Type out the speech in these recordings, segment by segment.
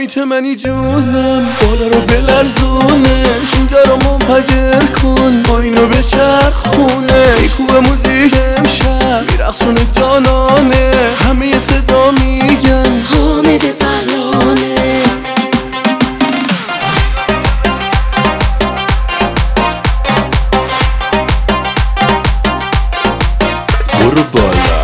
دینامیت منی جونم، بالا رو بلرزونش، اینجا رو منفجر کن، پایینو بچرخونه، میکوبه موزیک امشب میرقصونه جانانه، همه یه صدا میگن حامد بهلانه. برو بالا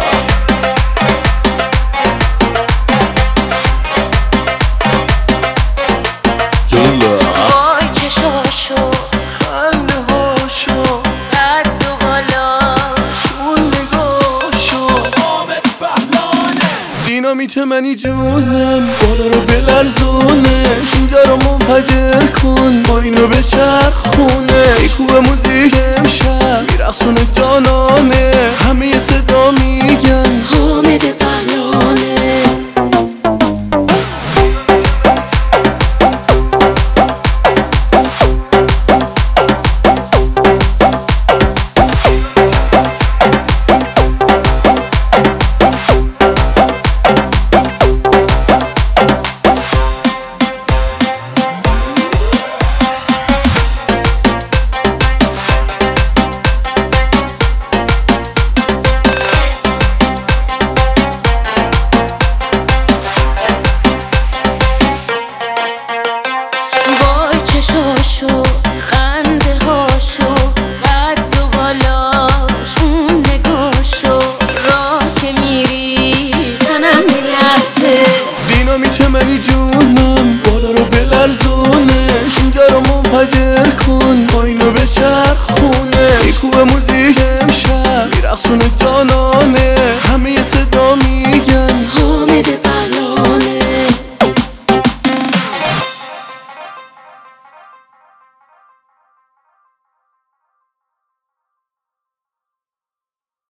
یلا وای چشاشو خنده هاشو قد و بالاش اون نگاشو حامد بهلانه. دینامیت منی جونم، بالا رو بلرزونش، اینجا رو منفجر کن، پایینو بچرخونه، میکوبه موزیک امشب میرقصونه جانانه، همه یه صدا میگن حامد بهلانه. چشاشو خنده هاشو قد و بالاش اون نگاشو راه که میری تنم میلرزه. دینامیت منی جونم، بالا رو بلرزونش، اینجا رو منفجر کن، پایینو بچرخونه، میکوبه موزیک امشب میرقصونه جانانه.